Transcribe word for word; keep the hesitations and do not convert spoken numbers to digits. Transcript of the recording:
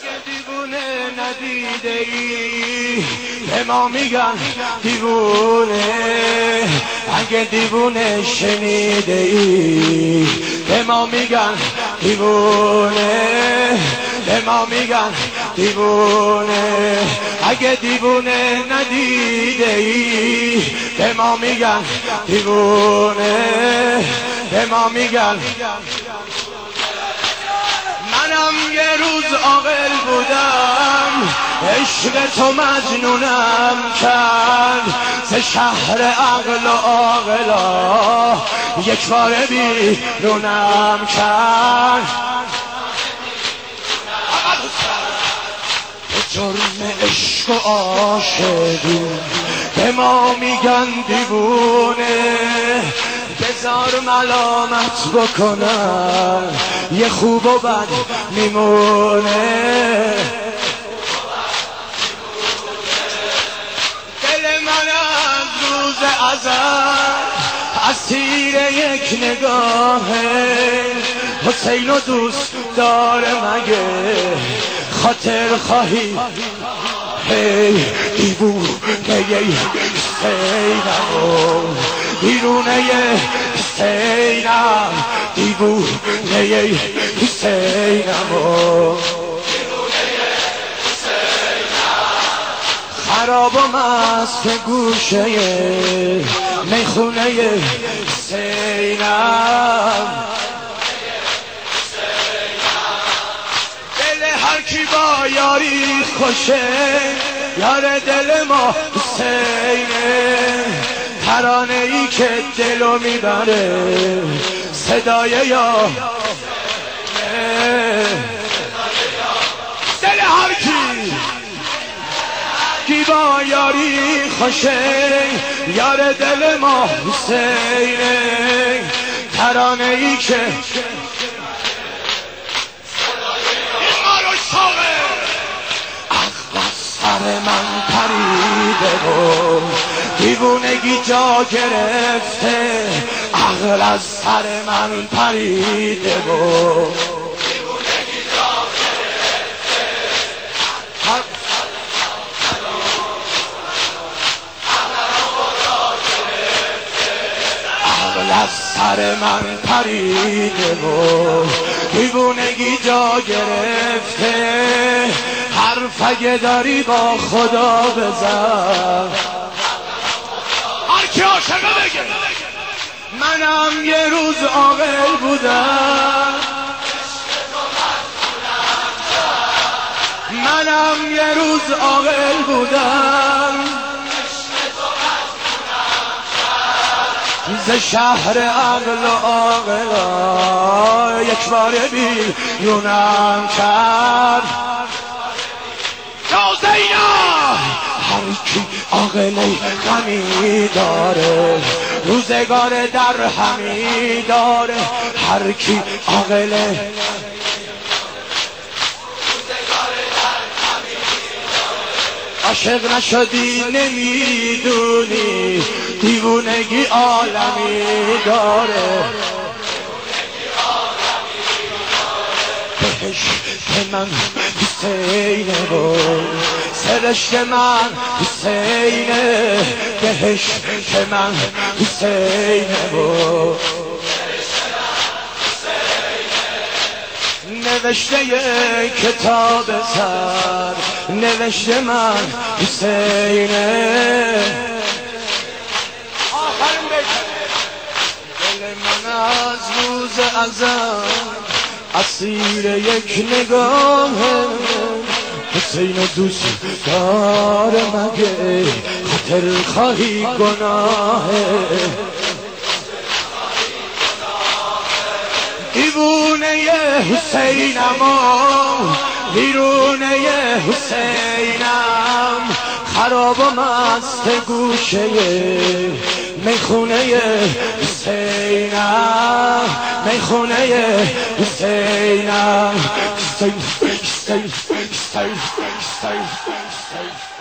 اگه دیوونه ندیده ای به ما میگن دیوونه، اگه دیوونه شنیده ای به ما میگن دیوونه، به ما میگن دیوونه، اگه دیوونه ندیده ای به ما میگن دیوونه، به ما میگن. منم یه روز عاقل بودم، عشق تو مجنونم کرد، ز شهر عقل و عاقلا یک بار بیرونم کرد. به جرم عشق و عاشقی به ما میگن دیوونه، بذار ملامت بکنن یه خوب و بد میمونه. دل من از روز ازل اسیر یک نگاهه، حسین و دوست داره مگه خاطر خواهی؟ هی دیوونه حسینم، دیوونه حسینم، دیوونه حسینم، خراب و مست گوشه میخونه حسینم. دل هر کی با یاری خوشه، یار دل ما حسینه، ترانه ای که دلو میبره صدای یا دل هر کی کی با یاری خوشه، یار دل ما حسینه، ترانه ای که سر من پریده و دیوونگی جا گرفته، عقل از سر من پریده و دیوونگی جا گرفته، عقل از سر من پریده و دیوونگی جا گرفته. حرف اگه داری با خدا بزن، هر کی عاشقه بگه. منم یه روز عاقل بودم، منم یه روز عاقل بودم، ز شهر عقل و عاقلا یک بار بیرونم کرد. یا زینب هر کی عاقل غمی داره، روزگار در همی داره، هر کی عاقل عاشق نشدی نمیدونی، دیوونگی عالمی داره. بهشت من حسینه و سرشت من حسینه، بهشت من حسینه و نوشته کتاب سر، نوشته من حسینه. آخرین بیت دل من از روز ازل اسیر یک نگاهه، حسین و دوست داره مگه خاطر خواهی گناهه. دیوونه حسینم و دیرونه حسینم، خراب و مست گوشه میخونه حسینم، میخونه حسینم. حسین حسین حسین حسین حسین